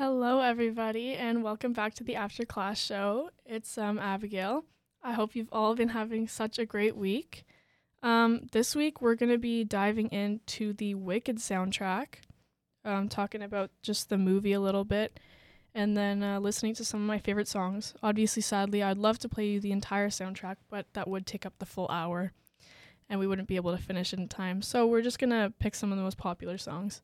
Hello, everybody, and welcome back to the After Class Show. It's Abigail. I hope you've all been having such a great week. This week, we're going to be diving into the Wicked soundtrack, talking about just the movie a little bit, and then listening to some of my favorite songs. Obviously, sadly, I'd love to play you the entire soundtrack, but that would take up the full hour, and we wouldn't be able to finish it in time. So we're just going to pick some of the most popular songs.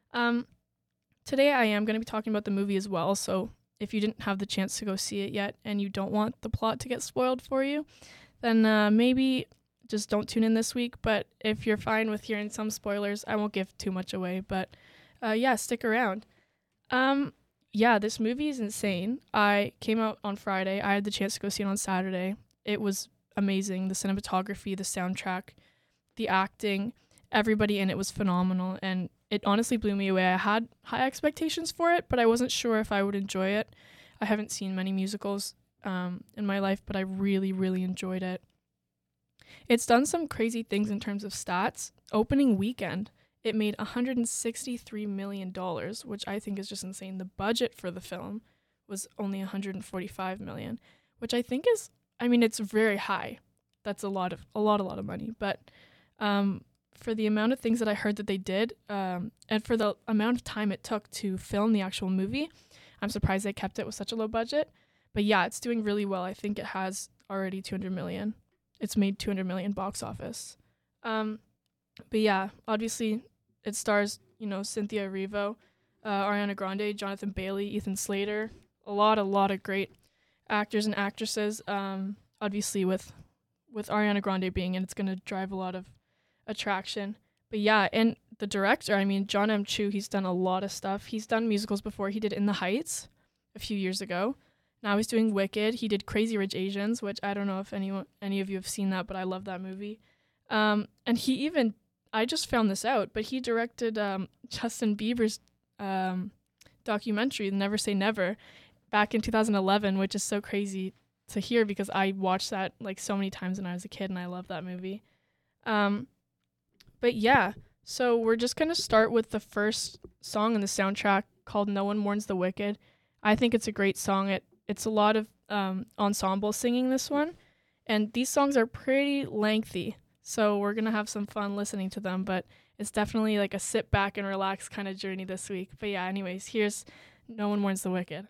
Today I am going to be talking about the movie as well, so if you didn't have the chance to go see it yet and you don't want the plot to get spoiled for you, then maybe just don't tune in this week. But if you're fine with hearing some spoilers, I won't give too much away, but stick around. This movie is insane. I came out on Friday. I had the chance to go see it on Saturday. It was amazing. The cinematography, the soundtrack, the acting, everybody in it was phenomenal, and it honestly blew me away. I had high expectations for it, but I wasn't sure if I would enjoy it. I haven't seen many musicals in my life, but I really, really enjoyed it. It's done some crazy things in terms of stats. Opening weekend, it made $163 million, which I think is just insane. The budget for the film was only $145 million, which I think is, it's very high. That's a lot of money, but for the amount of things that I heard that they did, and for the amount of time it took to film the actual movie, I'm surprised they kept it with such a low budget. But yeah, it's doing really well. I think it has already 200 million. It's made 200 million box office. But yeah, obviously it stars, Cynthia Erivo, Ariana Grande, Jonathan Bailey, Ethan Slater, a lot of great actors and actresses. Obviously with Ariana Grande being in, it's going to drive a lot of attraction. But yeah, and the director, John M. Chu, he's done a lot of stuff. He's done musicals before. He did In the Heights a few years ago. Now he's doing Wicked. He did Crazy Rich Asians, which I don't know if any of you have seen that, but I love that movie. And he even, I just found this out, but he directed Justin Bieber's documentary, Never Say Never, back in 2011, which is so crazy to hear because I watched that like so many times when I was a kid and I love that movie. But yeah, so we're just going to start with the first song in the soundtrack called No One Mourns the Wicked. I think it's a great song. It's a lot of ensemble singing this one, and these songs are pretty lengthy, so we're going to have some fun listening to them, but it's definitely like a sit back and relax kind of journey this week. But yeah, anyways, here's No One Mourns the Wicked.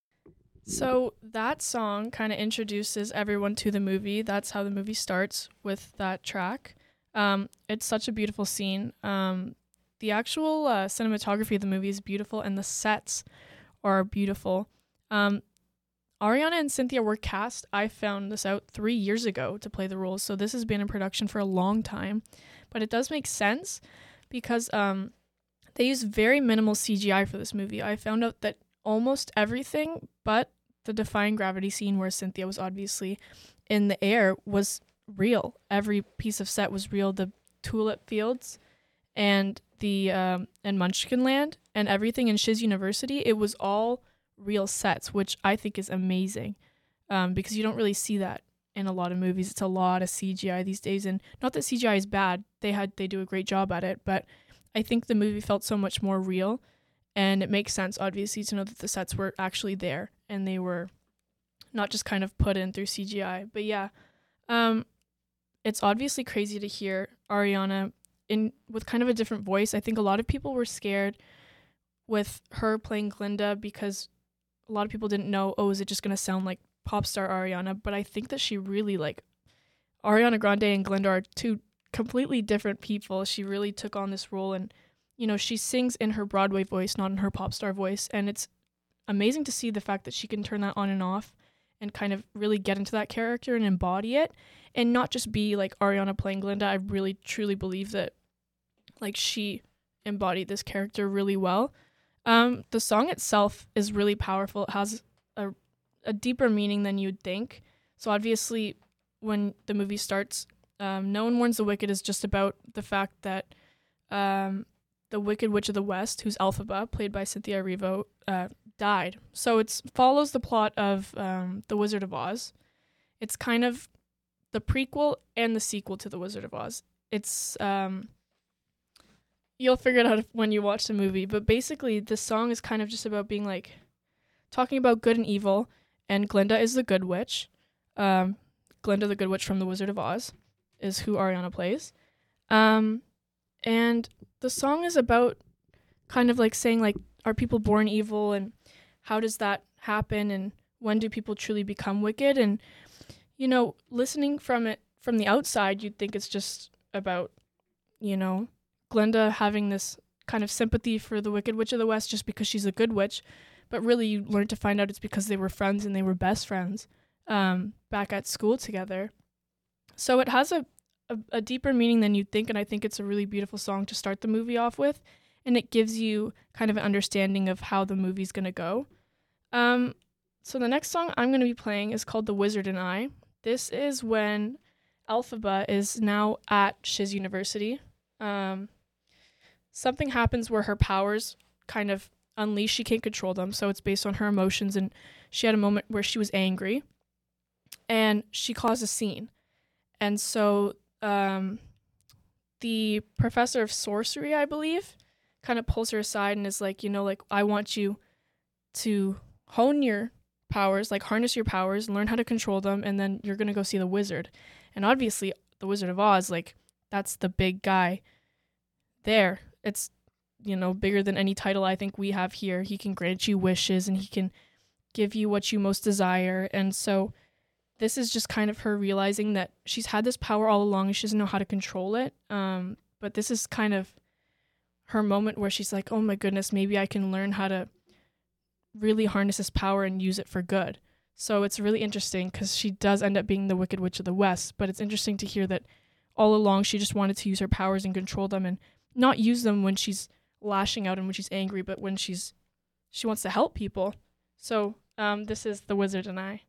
So that song kind of introduces everyone to the movie. That's how the movie starts, with that track. It's such a beautiful scene. The actual cinematography of the movie is beautiful, and the sets are beautiful. Ariana and Cynthia were cast, I found this out 3 years ago, to play the roles, so this has been in production for a long time. But it does make sense because they use very minimal CGI for this movie. I found out that almost everything but the Defying Gravity scene, where Cynthia was obviously in the air, was real. Every piece of set was real. The tulip fields and the and Munchkin Land and everything in Shiz University, it was all real sets, which I think is amazing, because you don't really see that in a lot of movies. It's a lot of CGI these days, and not that CGI is bad. They do a great job at it, but I think the movie felt so much more real, and it makes sense, obviously, to know that the sets were actually there and they were not just kind of put in through CGI. But yeah, it's obviously crazy to hear Ariana with kind of a different voice. I think a lot of people were scared with her playing Glinda because a lot of people didn't know, is it just going to sound like pop star Ariana? But I think that she really, Ariana Grande and Glinda are two completely different people. She really took on this role, and, she sings in her Broadway voice, not in her pop star voice. And it's amazing to see the fact that she can turn that on and off and kind of really get into that character and embody it, and not just be like Ariana playing Glinda. I really truly believe that she embodied this character really well. The song itself is really powerful. It has a deeper meaning than you'd think. So obviously when the movie starts, No One Mourns the Wicked is just about the fact that the Wicked Witch of the West, who's Elphaba, played by Cynthia Erivo, died. So it follows the plot of The Wizard of Oz. It's kind of the prequel and the sequel to The Wizard of Oz. It's you'll figure it out when you watch the movie, but basically the song is kind of just about being like, talking about good and evil, and Glinda is the good witch. Glinda the good witch from The Wizard of Oz is who Ariana plays. And the song is about kind of like saying, like, are people born evil, and how does that happen, and when do people truly become wicked? And, you know, listening from it from the outside, you'd think it's just about, you know, Glinda having this kind of sympathy for the Wicked Witch of the West just because she's a good witch. But really, you learn to find out it's because they were friends and they were best friends back at school together. So it has a deeper meaning than you'd think, and I think it's a really beautiful song to start the movie off with. And it gives you kind of an understanding of how the movie's going to go. So the next song I'm going to be playing is called The Wizard and I. This is when Elphaba is now at Shiz University. Something happens where her powers kind of unleash. She can't control them, so it's based on her emotions. And she had a moment where she was angry, and she caused a scene. And so the professor of sorcery, I believe, kind of pulls her aside and is like, you know, like, I want you to hone your powers, like harness your powers, learn how to control them, and then you're going to go see the wizard. And obviously, the Wizard of Oz, like, that's the big guy there. It's, you know, bigger than any title I think we have here. He can grant you wishes, and he can give you what you most desire. And so this is just kind of her realizing that she's had this power all along and she doesn't know how to control it. But this is kind of her moment where she's like, oh my goodness, maybe I can learn how to really harness this power and use it for good. So it's really interesting because she does end up being the Wicked Witch of the West, but it's interesting to hear that all along she just wanted to use her powers and control them, and not use them when she's lashing out and when she's angry, but when she wants to help people. So this is The Wizard and I.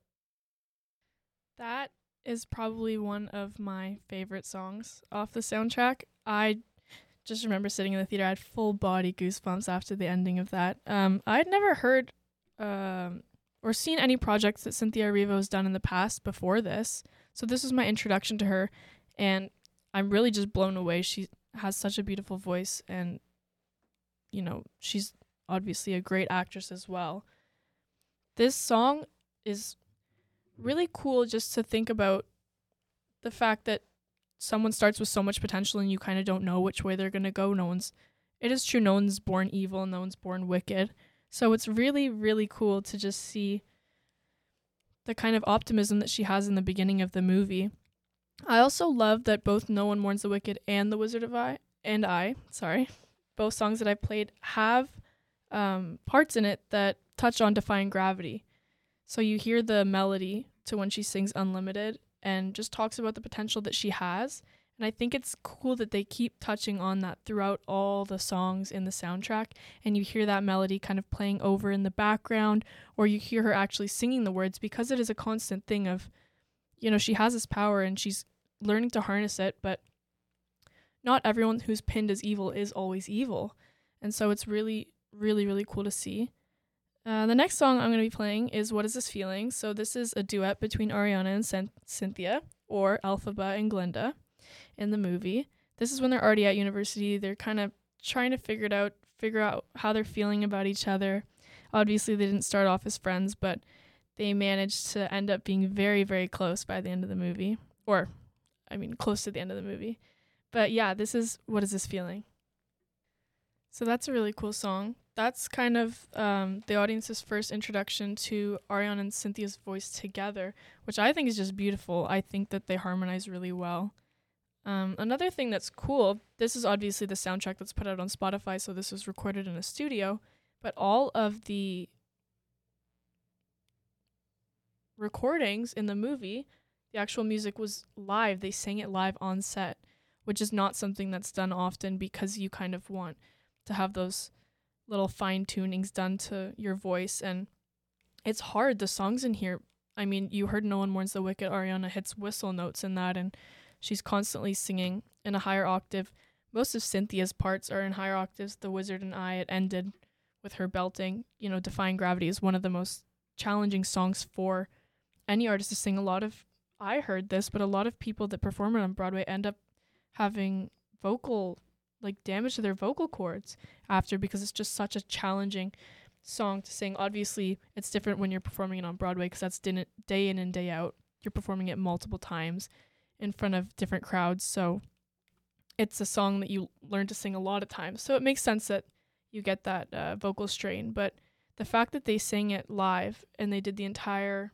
That is probably one of my favorite songs off the soundtrack. I just remember sitting in the theater, I had full body goosebumps after the ending of that. I'd never heard or seen any projects that Cynthia Erivo has done in the past before this. So this was my introduction to her, and I'm really just blown away. She has such a beautiful voice, and, you know, she's obviously a great actress as well. This song is really cool just to think about the fact that someone starts with so much potential and you kind of don't know which way they're going to go. It is true, no one's born evil, no one's born wicked. So it's really, really cool to just see the kind of optimism that she has in the beginning of the movie. I also love that both No One Mourns the Wicked and The Wizard of I, both songs that I played have parts in it that touch on defying gravity. So you hear the melody to when she sings Unlimited and just talks about the potential that she has. And I think it's cool that they keep touching on that throughout all the songs in the soundtrack. And you hear that melody kind of playing over in the background, or you hear her actually singing the words, because it is a constant thing of, you know, she has this power and she's learning to harness it, but not everyone who's pinned as evil is always evil. And so it's really, really, really cool to see. The next song I'm going to be playing is What Is This Feeling? So this is a duet between Ariana and Cynthia, or Elphaba and Glinda, in the movie. This is when they're already at university. They're kind of trying to figure out how they're feeling about each other. Obviously, they didn't start off as friends, but they managed to end up being very, very close by the end of the movie. Or, I mean, close to the end of the movie. But yeah, this is What Is This Feeling? So that's a really cool song. That's kind of the audience's first introduction to Ariana and Cynthia's voice together, which I think is just beautiful. I think that they harmonize really well. Another thing that's cool, this is obviously the soundtrack that's put out on Spotify, so this was recorded in a studio, but all of the recordings in the movie, the actual music was live. They sang it live on set, which is not something that's done often, because you kind of want to have those little fine tunings done to your voice. And it's hard. The songs in here, I mean, you heard No One Mourns the Wicked. Ariana hits whistle notes in that, and she's constantly singing in a higher octave. Most of Cynthia's parts are in higher octaves. The Wizard and I, it ended with her belting. You know, Defying Gravity is one of the most challenging songs for any artist to sing. I heard this, but a lot of people that perform it on Broadway end up having vocal, like, damage to their vocal cords after, because it's just such a challenging song to sing. Obviously, it's different when you're performing it on Broadway because that's day in and day out. You're performing it multiple times in front of different crowds. So it's a song that you learn to sing a lot of times. So it makes sense that you get that vocal strain. But the fact that they sang it live and they did the entire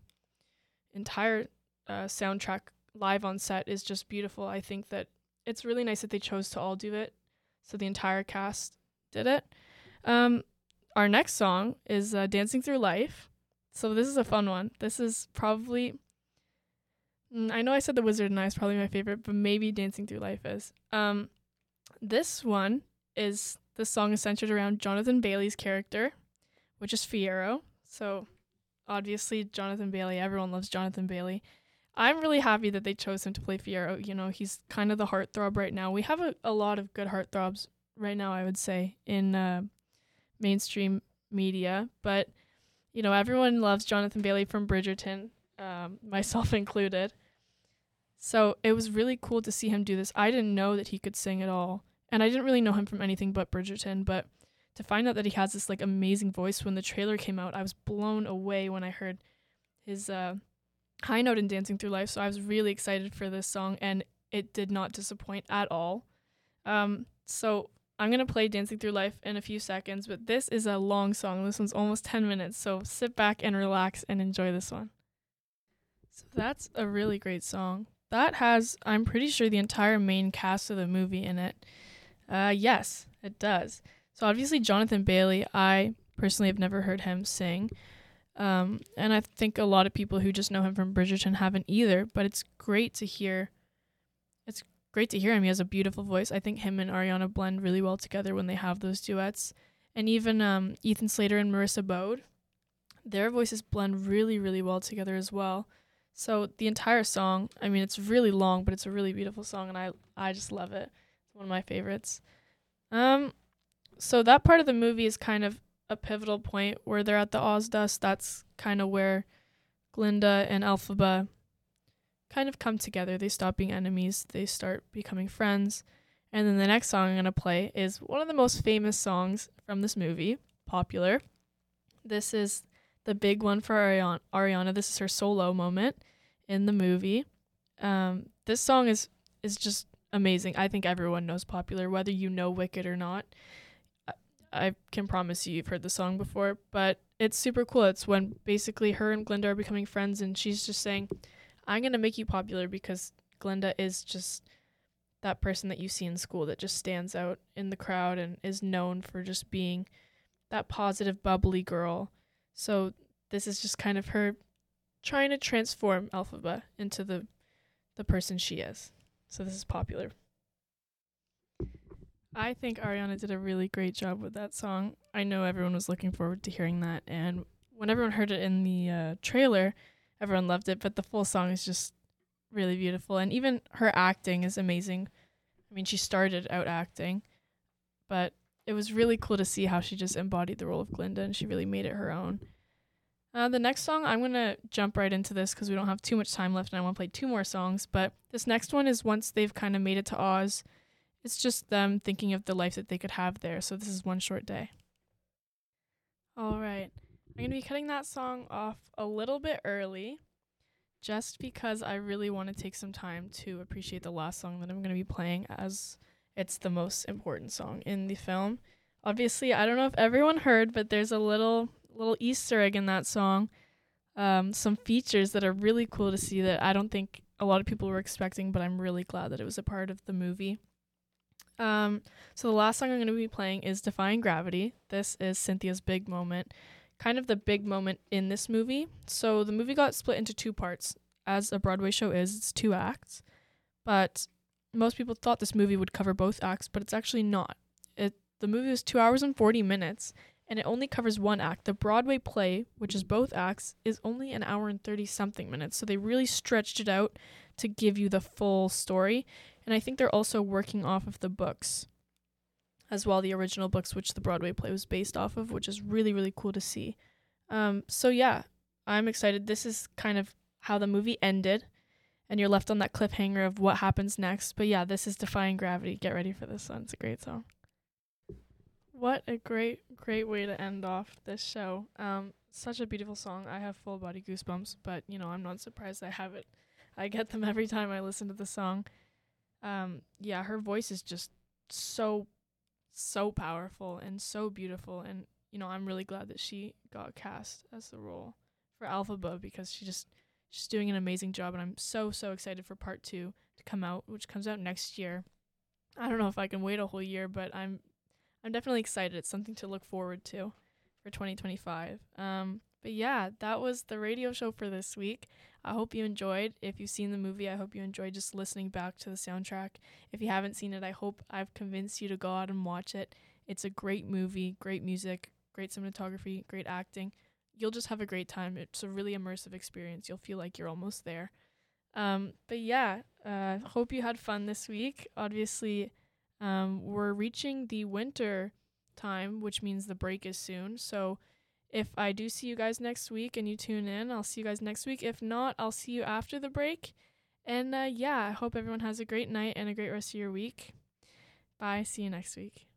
soundtrack live on set is just beautiful. I think that it's really nice that they chose to all do it. So the entire cast did it. Our next song is Dancing Through Life. So this is a fun one. This is probably, I know I said The Wizard and I is probably my favorite, but maybe Dancing Through Life is. This one is, the song is centered around Jonathan Bailey's character, which is Fiyero. So obviously Jonathan Bailey, everyone loves Jonathan Bailey. I'm really happy that they chose him to play Fiyero. You know, he's kind of the heartthrob right now. We have a lot of good heartthrobs right now, I would say, in mainstream media. But, you know, everyone loves Jonathan Bailey from Bridgerton, myself included. So it was really cool to see him do this. I didn't know that he could sing at all. And I didn't really know him from anything but Bridgerton. But to find out that he has this, like, amazing voice, when the trailer came out, I was blown away when I heard his high note in Dancing Through Life. So I was really excited for this song, and it did not disappoint at all. So I'm going to play Dancing Through Life in a few seconds, but this is a long song. This one's almost 10 minutes, so sit back and relax and enjoy this one. So that's a really great song. That has, I'm pretty sure, the entire main cast of the movie in it. Yes, it does. So obviously Jonathan Bailey, I personally have never heard him sing. And I think a lot of people who just know him from Bridgerton haven't either, but it's great to hear. It's great to hear him. He has a beautiful voice. I think him and Ariana blend really well together when they have those duets. And even Ethan Slater and Marissa Bode, their voices blend really, really well together as well. So the entire song, I mean, it's really long, but it's a really beautiful song, and I just love it. It's one of my favorites. So that part of the movie is kind of a pivotal point where they're at the Ozdas. That's kind of where Glinda and Elphaba kind of come together. They stop being enemies. They start becoming friends. And then the next song I'm going to play is one of the most famous songs from this movie, Popular. This is the big one for Ariana. This is her solo moment in the movie. This song is just amazing. I think everyone knows Popular, whether you know Wicked or not. I can promise you've heard the song before, but it's super cool. It's when basically her and Glinda are becoming friends, and she's just saying, I'm going to make you popular, because Glinda is just that person that you see in school that just stands out in the crowd and is known for just being that positive, bubbly girl. So this is just kind of her trying to transform Elphaba into the person she is. So this is Popular. I think Ariana did a really great job with that song. I know everyone was looking forward to hearing that, and when everyone heard it in the trailer, everyone loved it, but the full song is just really beautiful, and even her acting is amazing. I mean, she started out acting, but it was really cool to see how she just embodied the role of Glinda, and she really made it her own. The next song, I'm going to jump right into this because we don't have too much time left, and I want to play 2 more songs, but this next one is once they've kind of made it to Oz. It's just them thinking of the life that they could have there. So this is One Short Day. All right. I'm going to be cutting that song off a little bit early just because I really want to take some time to appreciate the last song that I'm going to be playing, as it's the most important song in the film. Obviously, I don't know if everyone heard, but there's a little Easter egg in that song. Some features that are really cool to see that I don't think a lot of people were expecting, but I'm really glad that it was a part of the movie. So the last song I'm going to be playing is Defying Gravity. This is Cynthia's big moment, kind of the big moment in this movie. So the movie got split into 2 parts. As a Broadway show is, it's 2 acts. But most people thought this movie would cover both acts, but it's actually not. The movie is 2 hours and 40 minutes, and it only covers 1 act. The Broadway play, which is both acts, is only an hour and 30-something minutes. So they really stretched it out to give you the full story. And I think they're also working off of the books as well, the original books, which the Broadway play was based off of, which is really, really cool to see. So yeah, I'm excited. This is kind of how the movie ended, and you're left on that cliffhanger of what happens next. But yeah, this is Defying Gravity. Get ready for this one. It's a great song. What a great way to end off this show. Such a beautiful song. I have full body goosebumps, but I'm not surprised I have it. I get them every time I listen to the song. Yeah, her voice is just so powerful and so beautiful, and I'm really glad that she got cast as the role for Alphaba because she's doing an amazing job, and I'm so excited for part 2 to come out, which comes out next year. I don't know if I can wait a whole year, but I'm definitely excited. It's something to look forward to for 2025. But yeah, that was the radio show for this week. I hope you enjoyed. If you've seen the movie, I hope you enjoyed just listening back to the soundtrack. If you haven't seen it, I hope I've convinced you to go out and watch it. It's a great movie, great music, great cinematography, great acting. You'll just have a great time. It's a really immersive experience. You'll feel like you're almost there. But yeah, hope you had fun this week. Obviously, we're reaching the winter time, which means the break is soon. So if I do see you guys next week and you tune in, I'll see you guys next week. If not, I'll see you after the break. And yeah, I hope everyone has a great night and a great rest of your week. Bye. See you next week.